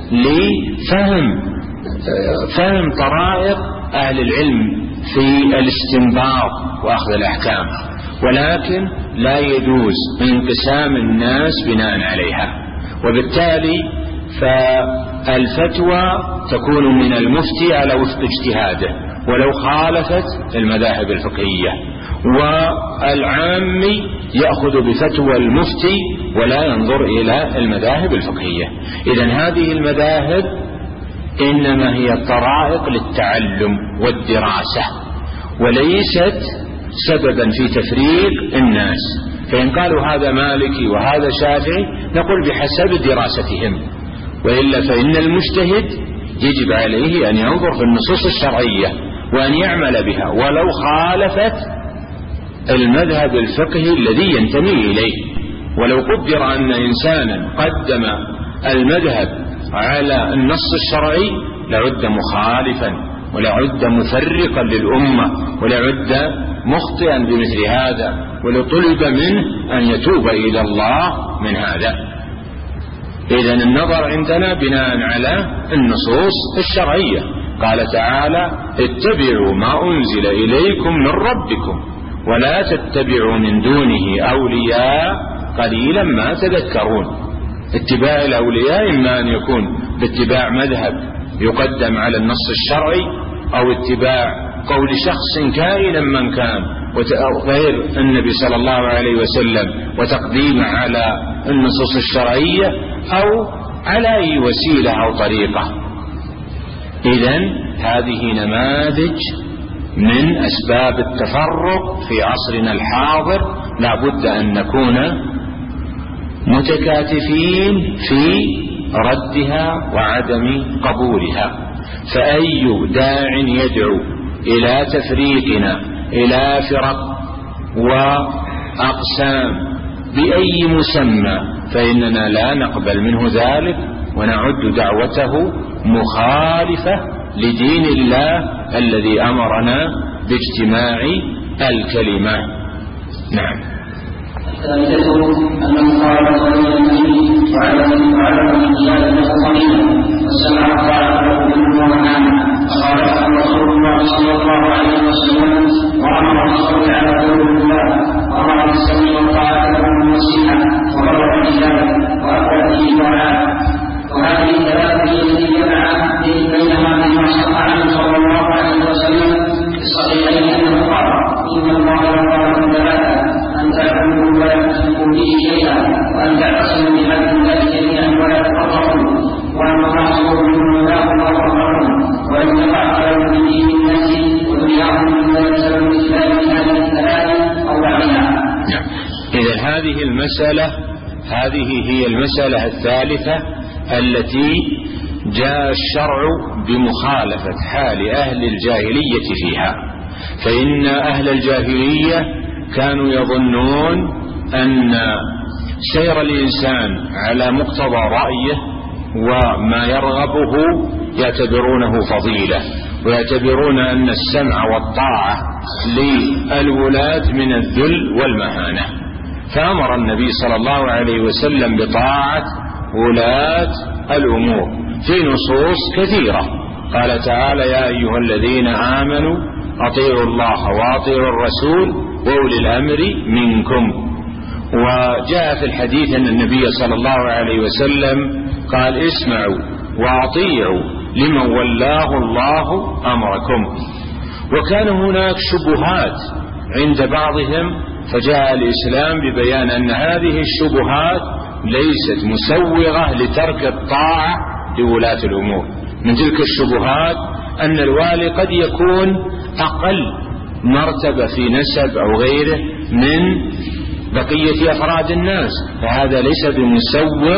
لفهم طرائق أهل العلم في الاستنباط وأخذ الأحكام، ولكن لا يجوز انقسام الناس بناء عليها. وبالتالي فالفتوى تكون من المفتي على وفق اجتهاده ولو خالفت المذاهب الفقهية، والعامي يأخذ بفتوى المفتي ولا ينظر إلى المذاهب الفقهية. إذن هذه المذاهب إنما هي طرائق للتعلم والدراسة وليست سببا في تفريق الناس. فإن قالوا هذا مالكي وهذا شافعي نقول بحسب دراستهم، وإلا فإن المجتهد يجب عليه أن ينظر في النصوص الشرعية وأن يعمل بها ولو خالفت المذهب الفقهي الذي ينتمي إليه. ولو قدر أن إنسانا قدم المذهب على النص الشرعي لعد مخالفا ولعد مفرقا للأمة ولعد مخطئا بمثل هذا، ولطلب منه أن يتوب إلى الله من هذا. إذن النظر عندنا بناء على النصوص الشرعية. قال تعالى: اتبعوا ما أنزل إليكم من ربكم ولا تتبعوا من دونه أولياء قليلا ما تذكرون. اتباع الأولياء إما أن يكون باتباع مذهب يقدم على النص الشرعي أو اتباع قول شخص كائنا من كان غير النبي صلى الله عليه وسلم وتقديم على النصوص الشرعية أو على أي وسيلة أو طريقة. إذن هذه نماذج من أسباب التفرق في عصرنا الحاضر، لا بد أن نكون متكاتفين في ردها وعدم قبولها. فأي داع يدعو إلى تفريقنا إلى فرق وأقسام بأي مسمى فإننا لا نقبل منه ذلك ونعد دعوته مخالفة لدين الله الذي أمرنا باجتماع الكلمة. نعم. الثالثة أن قال وعلم الرجال الصغيرة والسمع قال منه عنه فقال رسول الله صلى الله وسلم وأمر بالصبر على قول الله وأمر بالسمع والطاعة له والنصيحة وغضب الرجال وأبدأ به الطاعات. وهذه الثلاثة هي التي جمع بينها بما صح عنه صلى الله عليه وسلم في الصحيحين أنه قال إن الله يرضى لكم ثلاثة أن تعبدوا ولا تشركوا به شيئا وأن تعتصموا بحبل الله جميعا ولا تفرقوا وأن تناصروا بالله وترحموا وأن تفعلوا بدين الناس ودنياهم مما يلزم الإسلام من هذه الثلاث أو بعدها. إذا هذه هي المسألة الثالثة التي جاء الشرع بمخالفة حال أهل الجاهلية فيها. فإن أهل الجاهلية كانوا يظنون أن سير الإنسان على مقتضى رأيه وما يرغبه يعتبرونه فضيلة، ويعتبرون أن السمع والطاعة للولاة من الذل والمهانة. فأمر النبي صلى الله عليه وسلم بطاعة ولاة الأمور في نصوص كثيرة. قال تعالى يا أيها الذين آمنوا أطيعوا الله وأطيعوا الرسول وأولي الأمر منكم. وجاء في الحديث أن النبي صلى الله عليه وسلم قال اسمعوا وأطيعوا لمن ولاه الله أمركم. وكان هناك شبهات عند بعضهم، فجاء الإسلام ببيان أن هذه الشبهات ليست مسوغة لترك الطاعة لولاة الأمور. من تلك الشبهات أن الوالي قد يكون أقل مرتبة في نسب أو غيره من بقية أفراد الناس، فهذا ليس بمسوغ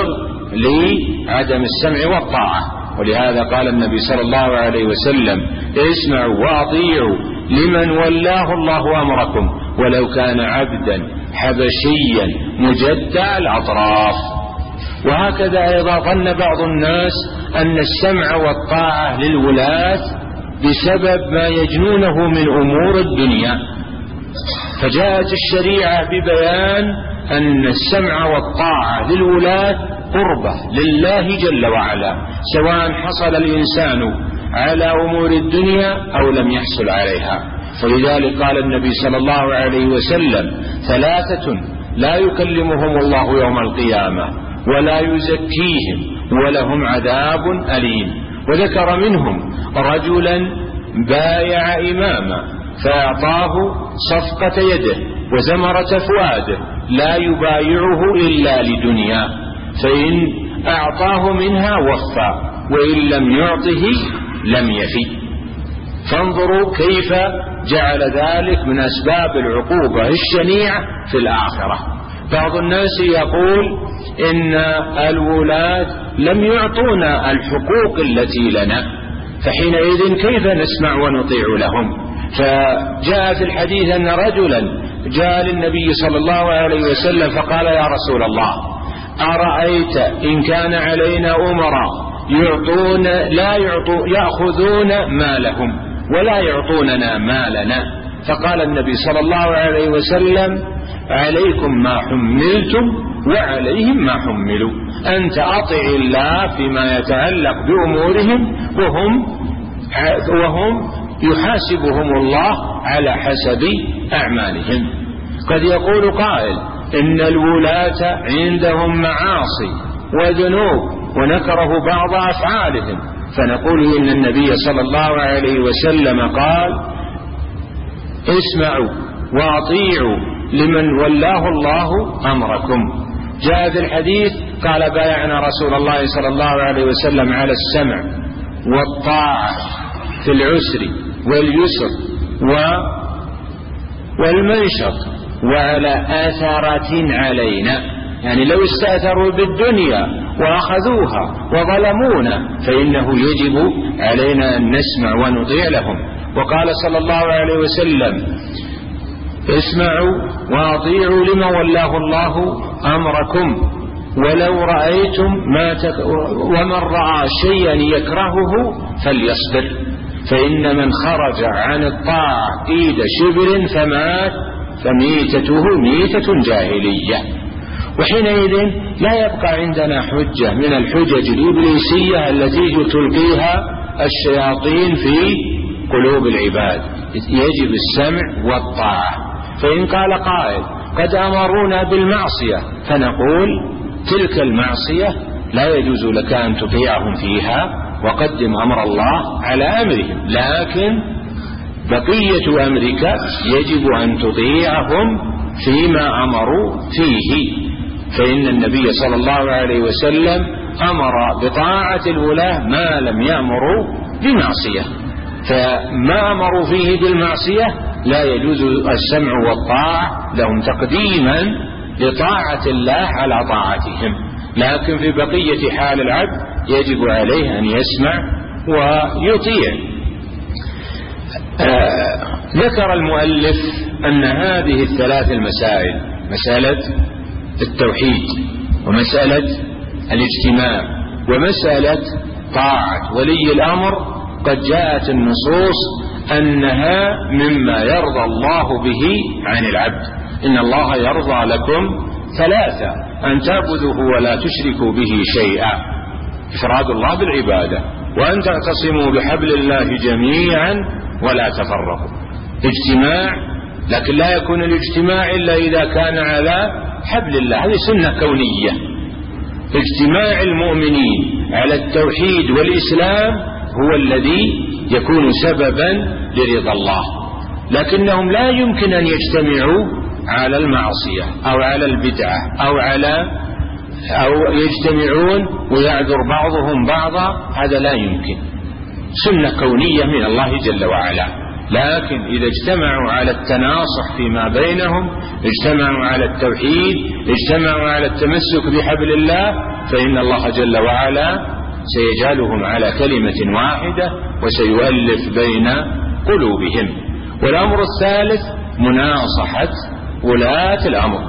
لعدم السمع والطاعة. ولهذا قال النبي صلى الله عليه وسلم اسمعوا وأطيعوا لمن ولاه الله أمركم ولو كان عبدا حبشيا مجدع الأطراف. وهكذا أيضا ظن بعض الناس أن السمع والطاعة للولاة بسبب ما يجنونه من أمور الدنيا، فجاءت الشريعة ببيان أن السمع والطاعة للولاة قربة لله جل وعلا، سواء حصل الإنسان على أمور الدنيا أو لم يحصل عليها. فلذلك قال النبي صلى الله عليه وسلم ثلاثة لا يكلمهم الله يوم القيامة ولا يزكيهم ولهم عذاب أليم. وذكر منهم رجلا بايع إماما فأعطاه صفقة يده وزمرة فؤاده لا يبايعه إلا لدنيا، فإن أعطاه منها وفى وإن لم يعطه لم يفي. فانظروا كيف جعل ذلك من أسباب العقوبة الشنيعة في الآخرة. بعض الناس يقول إن الولاة لم يعطونا الحقوق التي لنا، فحينئذ كيف نسمع ونطيع لهم؟ فجاء في الحديث أن رجلا جاء للنبي صلى الله عليه وسلم فقال يا رسول الله أرأيت إن كان علينا أمراء يأخذون مالهم ولا يعطوننا مالنا؟ فقال النبي صلى الله عليه وسلم عليكم ما حملتم وعليهم ما حملوا، أنت أطع الله فيما يتعلق بأمورهم وهم يحاسبهم الله على حسب أعمالهم. قد يقول قائل إن الولاة عندهم معاصي وذنوب ونكره بعض أفعالهم، فنقول إن النبي صلى الله عليه وسلم قال اسمعوا وأطيعوا لمن ولاه الله أمركم. جاء في الحديث قال بايعنا رسول الله صلى الله عليه وسلم على السمع والطاعة في العسر واليسر والمنشط وعلى آثارة علينا، يعني لو استأثروا بالدنيا وأخذوها وظلمونا فإنه يجب علينا أن نسمع ونطيع لهم. وقال صلى الله عليه وسلم اسمعوا وأطيعوا لمن ولاه الله أمركم ولو رأيتم ومن رأى شيئا يكرهه فليصبر، فإن من خرج عن الطاعة قيد شبر فمات فميتته ميتة جاهلية. وحينئذ لا يبقى عندنا حجة من الحجج الإبليسية التي تلقيها الشياطين في قلوب العباد. يجب السمع والطاعة. فإن قال قائل قد أمرونا بالمعصية، فنقول تلك المعصية لا يجوز لك أن تطيعهم فيها، وقدم أمر الله على أمرهم، لكن بقية أمرك يجب أن تطيعهم فيما أمروا فيه. فإن النبي صلى الله عليه وسلم أمر بطاعة الولاة ما لم يأمروا بمعصية، فما أمروا فيه بالمعصية لا يجوز السمع والطاعة لهم تقديما لطاعة الله على طاعتهم، لكن في بقية حال العبد يجب عليه أن يسمع ويطيع. ذكر المؤلف أن هذه الثلاث المسائل، مسألة التوحيد ومسألة الاجتماع ومسألة طاعة ولي الأمر، قد جاءت النصوص أنها مما يرضى الله به عن العبد. إن الله يرضى لكم ثلاثة: أن تعبدوه ولا تشركوا به شيئا، إفراد الله بالعبادة، وأن تعتصموا بحبل الله جميعا ولا تفرقوا. اجتماع، لكن لا يكون الاجتماع إلا إذا كان على حبل الله، هذه سنة كونية. اجتماع المؤمنين على التوحيد والإسلام هو الذي يكون سببا لرضا الله، لكنهم لا يمكن أن يجتمعوا على المعصية أو على البدعة أو يجتمعون ويعذر بعضهم بعضا، هذا لا يمكن، سنة كونية من الله جل وعلا. لكن إذا اجتمعوا على التناصح فيما بينهم، اجتمعوا على التوحيد، اجتمعوا على التمسك بحبل الله، فإن الله جل وعلا سيجعلهم على كلمة واحدة وسيؤلف بين قلوبهم. والأمر الثالث مناصحة ولاة الأمر،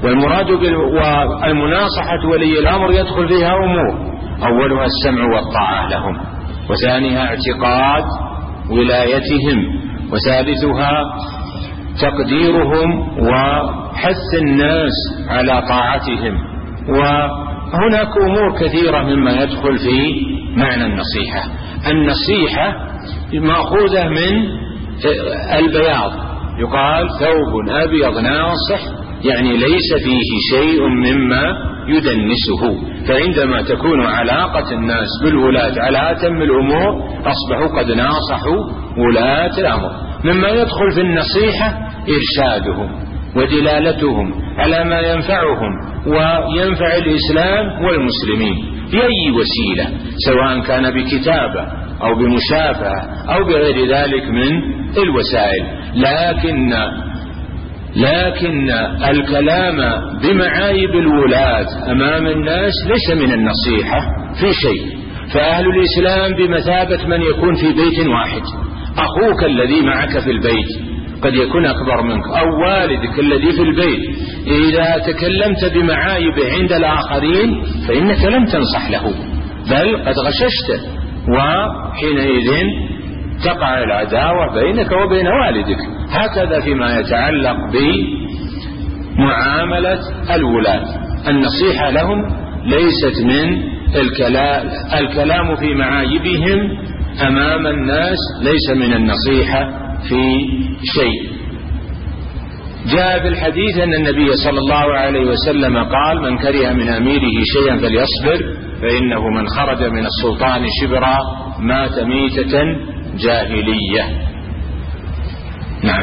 والمناصحة ولي الأمر يدخل فيها أمور: أولها السمع والطاعة لهم، وثانيها اعتقاد ولايتهم، وثالثها تقديرهم وحث الناس على طاعتهم. وهناك أمور كثيرة مما يدخل في معنى النصيحة. النصيحة مأخوذة من البياض، يقال ثوب أبيض ناصح، يعني ليس فيه شيء مما يدنسه. فعندما تكون علاقة الناس بالولاة على أتم الأمور أصبحوا قد ناصحوا ولاة الأمر. مما يدخل في النصيحة إرشادهم ودلالتهم على ما ينفعهم وينفع الإسلام والمسلمين بأي وسيلة، سواء كان بكتابة أو بمشافهة أو بغير ذلك من الوسائل. لكن الكلام بمعايب الولاة أمام الناس ليس من النصيحة في شيء. فأهل الإسلام بمثابة من يكون في بيت واحد، أخوك الذي معك في البيت قد يكون أكبر منك، أو والدك الذي في البيت، إذا تكلمت بمعايبه عند الآخرين فإنك لم تنصح له، بل قد غششته، وحينئذ تقع العداوة بينك وبين والدك. هكذا فيما يتعلق بمعاملة الولاة، النصيحة لهم ليست من الكلام في معايبهم أمام الناس، ليس من النصيحة في شيء. جاء في الحديث أن النبي صلى الله عليه وسلم قال: من كره من أميره شيئا فليصبر، فإنه من خرج من السلطان شبرا مات ميتة جاهلية. نعم.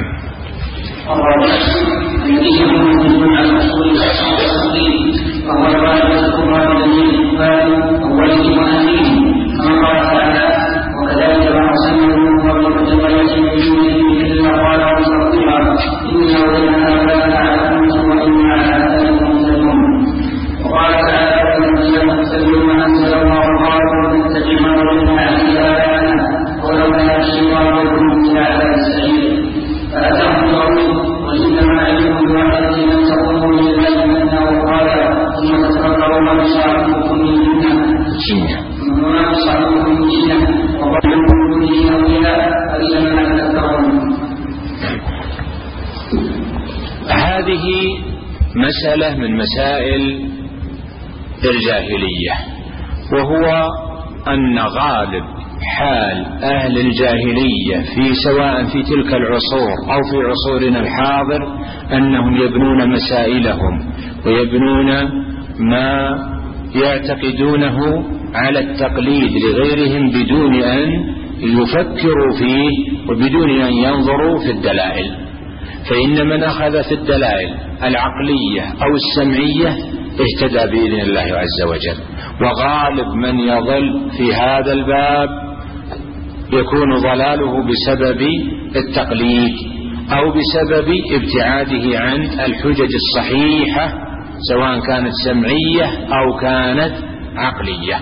هذه مسألة من مسائل الجاهلية، وهو أن غالب حال أهل الجاهلية سواء في تلك العصور أو في عصورنا الحاضر أنهم يبنون مسائلهم ويبنون ما يعتقدونه على التقليد لغيرهم بدون أن يفكروا فيه وبدون أن ينظروا في الدلائل. فإن من أخذ في الدلائل العقلية أو السمعية اهتدى بإذن الله عز وجل، وغالب من يضل في هذا الباب يكون ضلاله بسبب التقليد أو بسبب ابتعاده عن الحجج الصحيحة سواء كانت سمعية أو كانت عقلية.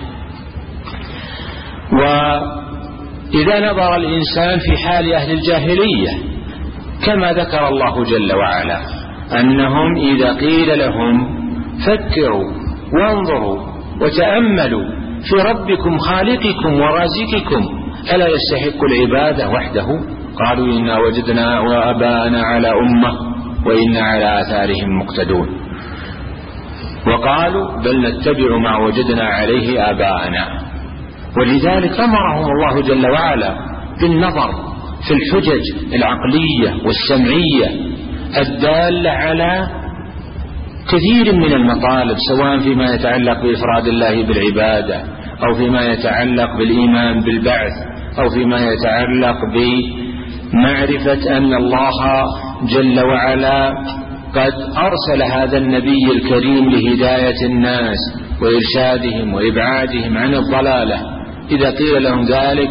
وإذا نظر الإنسان في حال أهل الجاهلية كما ذكر الله جل وعلا أنهم إذا قيل لهم فكروا وانظروا وتأملوا في ربكم خالقكم ورازقكم ألا يستحق العبادة وحده، قالوا إنا وجدنا وآباءنا على أمة وإنا على آثارهم مقتدون، وقالوا بل نتبع ما وجدنا عليه آباءنا. ولذلك أمرهم الله جل وعلا بالنظر في الحجج العقلية والسمعية الدالة على كثير من المطالب سواء فيما يتعلق بإفراد الله بالعبادة أو فيما يتعلق بالإيمان بالبعث أو فيما يتعلق بمعرفة أن الله جل وعلا قد أرسل هذا النبي الكريم لهداية الناس وإرشادهم وإبعادهم عن الضلالة. إذا قيل لهم ذلك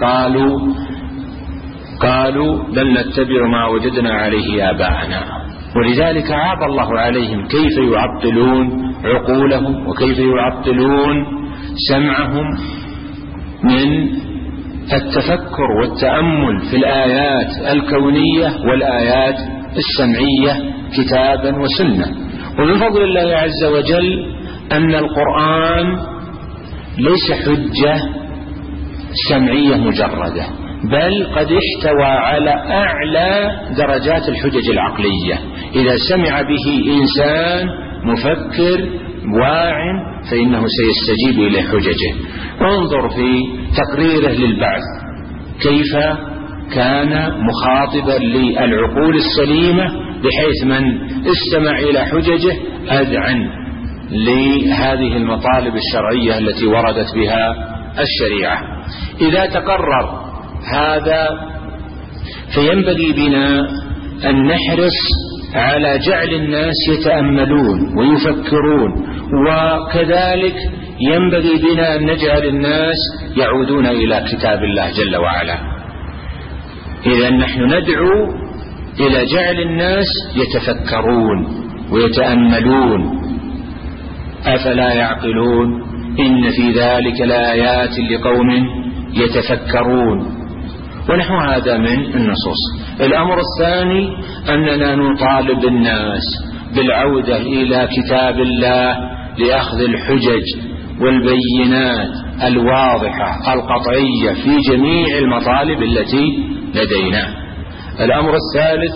قالوا بل نتبع ما وجدنا عليه آباءنا. ولذلك عاب الله عليهم كيف يعطلون عقولهم وكيف يعطلون سمعهم من التفكر والتأمل في الآيات الكونية والآيات السمعية كتابا وسنة. ومن فضل الله عز وجل أن القرآن ليس حجة سمعية مجردة، بل قد احتوى على أعلى درجات الحجج العقلية. إذا سمع به إنسان مفكر واع فإنه سيستجيب إلى حججه. انظر في تقريره للبعث كيف كان مخاطبا للعقول السليمة بحيث من استمع إلى حججه أذعن لهذه المطالب الشرعية التي وردت بها الشريعة. إذا تقرر هذا فينبغي بنا أن نحرص على جعل الناس يتأملون ويفكرون، وكذلك ينبغي بنا أن نجعل الناس يعودون إلى كتاب الله جل وعلا. إذا نحن ندعو إلى جعل الناس يتفكرون ويتأملون. أفلا يعقلون إن في ذلك لآيات لقوم يتفكرون. ونحو هذا من النصوص. الأمر الثاني أننا نطالب الناس بالعودة إلى كتاب الله لأخذ الحجج والبينات الواضحة القطعية في جميع المطالب التي لدينا. الأمر الثالث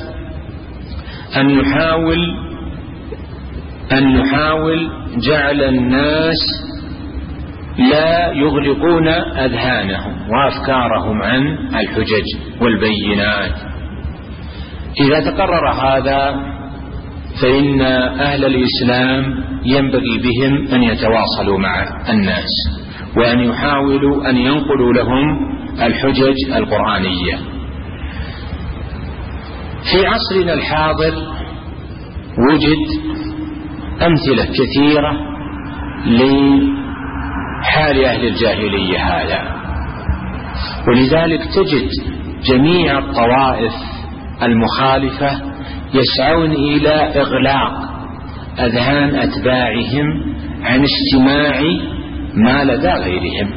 أن نحاول جعل الناس لا يغلقون أذهانهم وأفكارهم عن الحجج والبينات. إذا تقرر هذا فإن أهل الإسلام ينبغي بهم أن يتواصلوا مع الناس وأن يحاولوا أن ينقلوا لهم الحجج القرآنية. في عصرنا الحاضر وجد أمثلة كثيرة لحال أهل الجاهلية هذا، ولذلك تجد جميع الطوائف المخالفة يسعون إلى إغلاق أذهان أتباعهم عن استماع ما لدى غيرهم.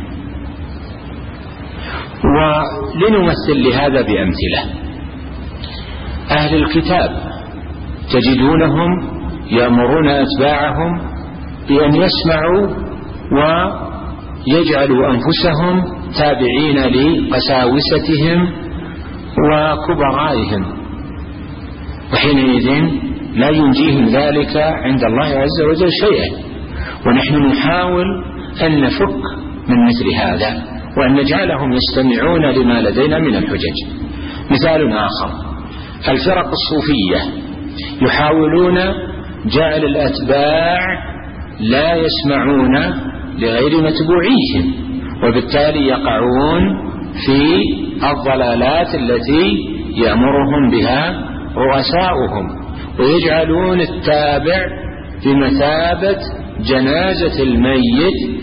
ولنمثل لهذا بأمثلة. أهل الكتاب تجدونهم يأمرون أتباعهم بأن يسمعوا ويجعلوا أنفسهم تابعين لقساوستهم وكبرائهم، وحينئذ لا ينجيهم ذلك عند الله عز وجل شيئا. ونحن نحاول أن نفك من مثل هذا وأن نجعلهم يستمعون لما لدينا من الحجج. مثال آخر: الفرق الصوفية يحاولون جعل الأتباع لا يسمعون لغير متبوعيهم، وبالتالي يقعون في الضلالات التي يأمرهم بها رؤساؤهم، ويجعلون التابع بمثابة جنازة الميت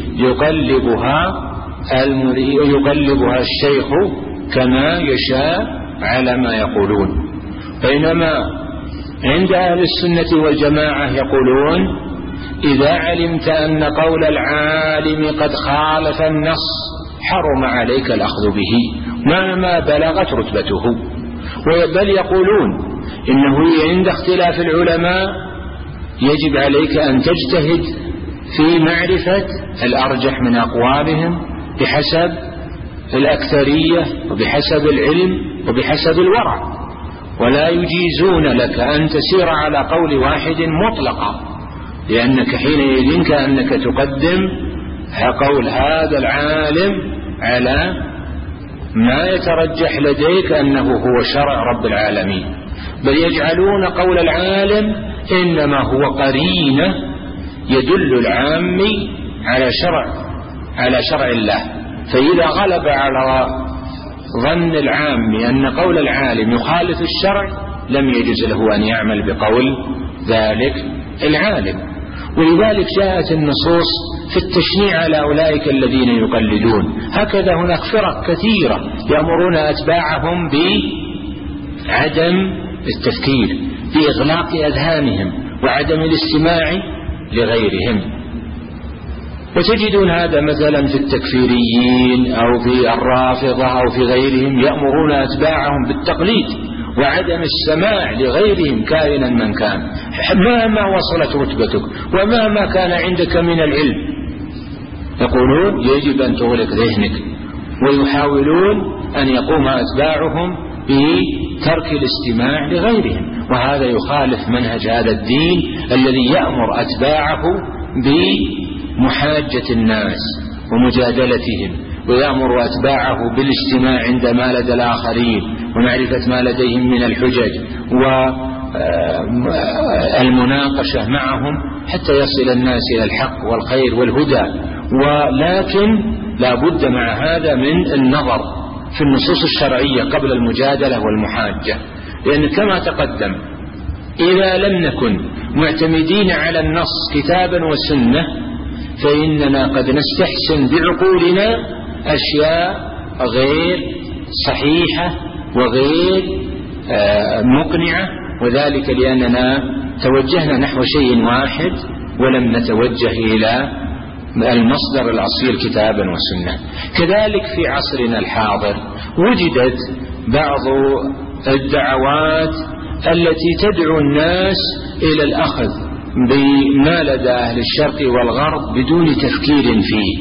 يقلبها الشيخ كما يشاء على ما يقولون. بينما عند أهل السنة والجماعة يقولون: إذا علمت أن قول العالم قد خالف النص حرم عليك الأخذ به مهما بلغت رتبته. بل يقولون إنه عند اختلاف العلماء يجب عليك أن تجتهد في معرفة الأرجح من أقوالهم بحسب الأكثرية وبحسب العلم وبحسب الورع، ولا يجيزون لك أن تسير على قول واحد مطلقا، لأنك حينئذ كأنك تقدم قول هذا العالم على ما يترجح لديك أنه هو شرع رب العالمين، بل يجعلون قول العالم إنما هو قرينة يدل العامي على شرع الله. فإذا غلب على ظن العام أن قول العالم يخالف الشرع لم يجوز له أن يعمل بقول ذلك العالم. ولذلك جاءت النصوص في التشنيع على أولئك الذين يقلدون. هكذا هناك فرق كثيرة يأمرون أتباعهم بعدم التفكير، بإغلاق أذهانهم وعدم الاستماع لغيرهم. وتجدون هذا مثلا في التكفيريين أو في الرافضة أو في غيرهم، يأمرون أتباعهم بالتقليد وعدم السماع لغيرهم كائنا من كان، مهما وصلت رتبتك ومهما كان عندك من العلم. يقولون يجب أن تغلق ذهنك، ويحاولون أن يقوم أتباعهم بترك الاستماع لغيرهم، وهذا يخالف منهج هذا الدين الذي يأمر أتباعه بمحاجة الناس ومجادلتهم، ويأمر أتباعه بالاجتماع عند ما لدى الآخرين ومعرفة ما لديهم من الحجج والمناقشة معهم حتى يصل الناس إلى الحق والخير والهدى. ولكن لا بد مع هذا من النظر في النصوص الشرعية قبل المجادلة والمحاجة، لأن كما تقدم إذا لم نكن معتمدين على النص كتابا وسنة فإننا قد نستحسن بعقولنا أشياء غير صحيحة وغير مقنعة، وذلك لأننا توجهنا نحو شيء واحد ولم نتوجه إلى المصدر الأصيل كتابا وسنة. كذلك في عصرنا الحاضر وجدت بعض الدعوات التي تدعو الناس إلى الأخذ بما لدى أهل الشرق والغرب بدون تفكير فيه،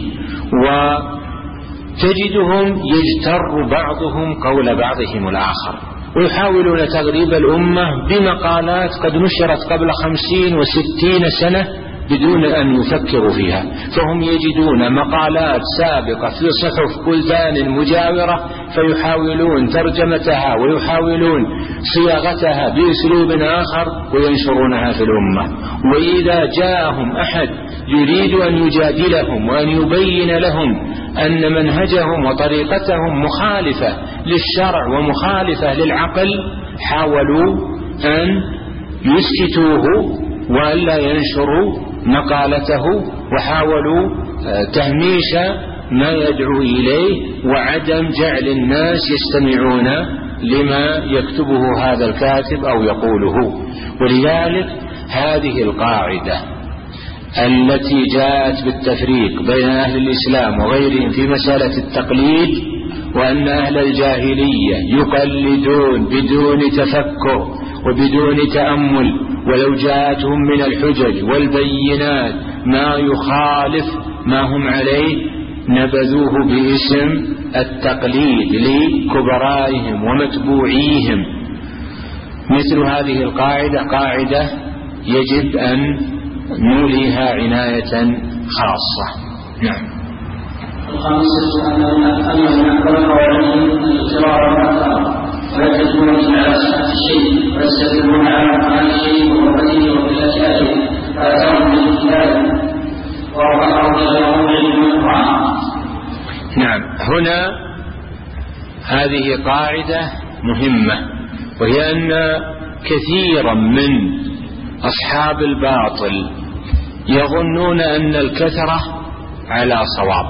وتجدهم يجتر بعضهم قول بعضهم الآخر، ويحاولون تغريب الأمة بمقالات قد نشرت قبل 50 و60 سنة بدون أن يفكروا فيها. فهم يجدون مقالات سابقة في صحف بلدان مجاورة فيحاولون ترجمتها ويحاولون صياغتها بأسلوب آخر وينشرونها في الأمة. وإذا جاءهم أحد يريد أن يجادلهم وأن يبين لهم أن منهجهم وطريقتهم مخالفة للشرع ومخالفة للعقل حاولوا أن يسكتوه وألا ينشروا مقالته، وحاولوا تهميش ما يدعو إليه وعدم جعل الناس يستمعون لما يكتبه هذا الكاتب أو يقوله. ولذلك هذه القاعدة التي جاءت بالتفريق بين أهل الإسلام وغيرهم في مسألة التقليد، وأن أهل الجاهلية يقلدون بدون تفكر وبدون تأمل، ولو جاءتهم من الحجج والبينات ما يخالف ما هم عليه نبذوه باسم التقليد لكبرائهم ومتبوعيهم. مثل هذه القاعدة قاعدة يجب أن نوليها عناية خاصة. نعم. الخامسة أنه ينبغي عليهم الاضطرار والأثر ويتجون على صحة الشيء ويستدلون على معنى الشيء ووقته وقلة أجله فأتاهم بالكتاب وأمرهم بغيرهم علم القرآن. نعم، هنا هذه قاعدة مهمة، وهي أن كثيرا من أصحاب الباطل يظنون أن الكثرة على صواب،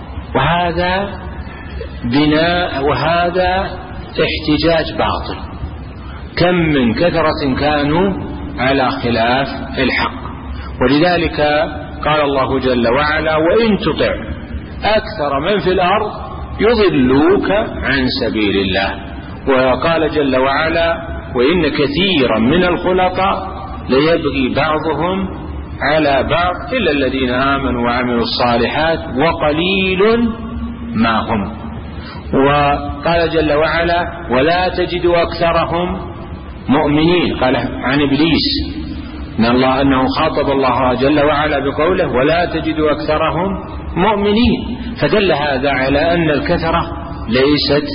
وهذا احتجاج باطل. كم من كثرة كانوا على خلاف الحق، ولذلك قال الله جل وعلا: وإن تطع أكثر من في الأرض يضلوك عن سبيل الله. وقال جل وعلا: وإن كثيرا من الخلطاء ليبغي بعضهم على بعض إلا الذين آمنوا وعملوا الصالحات وقليل ما هم. وقال جل وعلا: ولا تجد أكثرهم مؤمنين. قال عن إبليس أنه خاطب الله جل وعلا بقوله: ولا تجد أكثرهم مؤمنين. فدل هذا على أن الكثرة ليست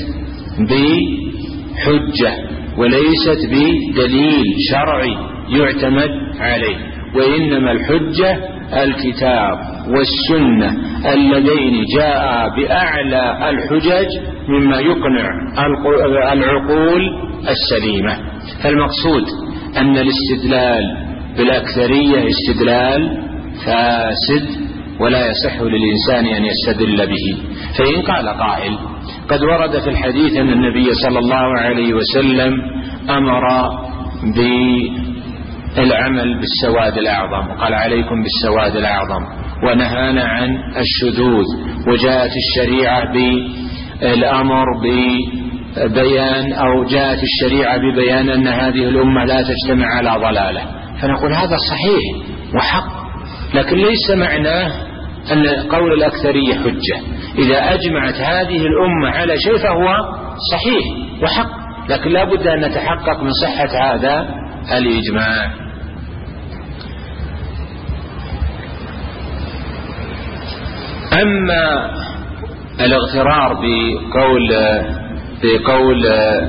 بحجة وليست بدليل شرعي يعتمد عليه، وإنما الحجة الكتاب والسنة اللذين جاء بأعلى الحجج مما يقنع العقول السليمة. فالمقصود أن الاستدلال بالأكثرية استدلال فاسد، ولا يصح للإنسان أن يستدل به. فإن قال قائل: قد ورد في الحديث أن النبي صلى الله عليه وسلم أمر بالعمل بالسواد الأعظم، وقال: عليكم بالسواد الأعظم، ونهانا عن الشذوذ، وجاءت الشريعة بالأمر ببيان، أو جاءت الشريعة ببيان أن هذه الأمة لا تجتمع على ضلالة، فنقول هذا صحيح وحق، لكن ليس معناه أن قول الأكثرية حجة. إذا أجمعت هذه الأمة على شيء فهو صحيح وحق، لكن لا بد أن نتحقق من صحة هذا الإجماع. أما الاغترار بقول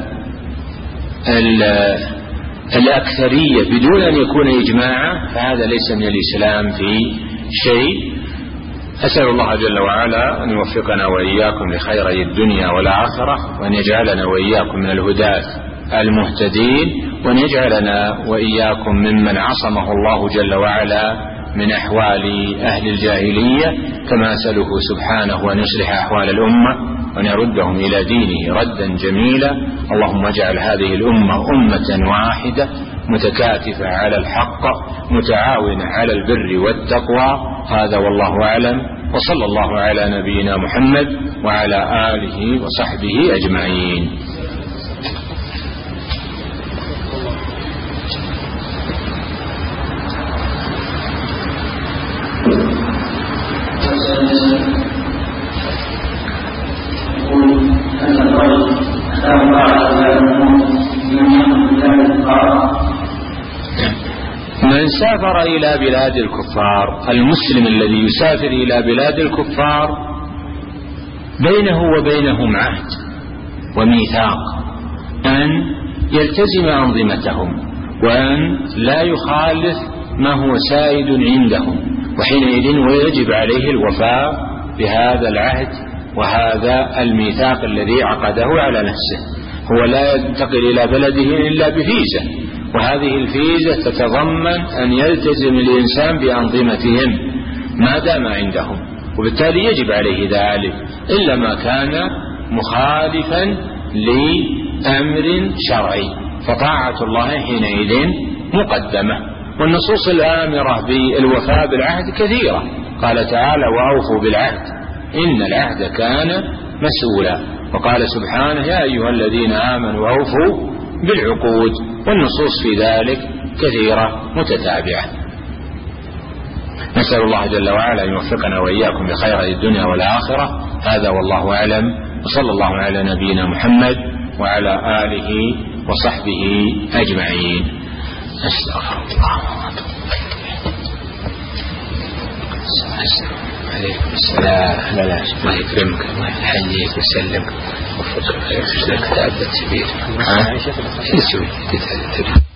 الأكثرية بدون أن يكون إجماعا فهذا ليس من الإسلام في شيء. أسأل الله جل وعلا أن يوفقنا وإياكم لخيري الدنيا والآخرة، وأن يجعلنا وإياكم من الهداة المهتدين، وأن يجعلنا وإياكم ممن عصمه الله جل وعلا من أحوال أهل الجاهلية، كما أسأله سبحانه أن يصلح أحوال الأمة وأن يردهم إلى دينه ردا جميلا. اللهم اجعل هذه الأمة أمة واحدة متكاتفة على الحق متعاونة على البر والتقوى. هذا والله أعلم، وصلى الله على نبينا محمد وعلى آله وصحبه أجمعين. من سافر إلى بلاد الكفار، المسلم الذي يسافر إلى بلاد الكفار بينه وبينهم عهد وميثاق أن يلتزم أنظمتهم، وأن لا يخالف ما هو سائد عندهم، وحينئذ ويجب عليه الوفاء بهذا العهد وهذا الميثاق الذي عقده على نفسه. هو لا ينتقل إلى بلده إلا بفيزة، وهذه الفيزة تتضمن أن يلتزم الإنسان بأنظمتهم ما دام عندهم، وبالتالي يجب عليه ذلك إلا ما كان مخالفا لأمر شرعي، فطاعة الله حينئذ مقدمة. والنصوص الآمرة بالوفاء بالعهد كثيرة، قال تعالى: وأوفوا بالعهد إن العهد كان مسؤولا. وقال سبحانه: يا أيها الذين آمنوا أوفوا بالعقود. والنصوص في ذلك كثيرة متتابعة. نسأل الله جل وعلا أن يوفقنا وإياكم بخير الدنيا والآخرة. هذا والله أعلم، وصلى الله على نبينا محمد وعلى آله وصحبه أجمعين. أستغفر الله. عليكم السلام. الله يكرمك، الله يحييك ويسلمك وفقك. تعبت كبير. ايش تسوي؟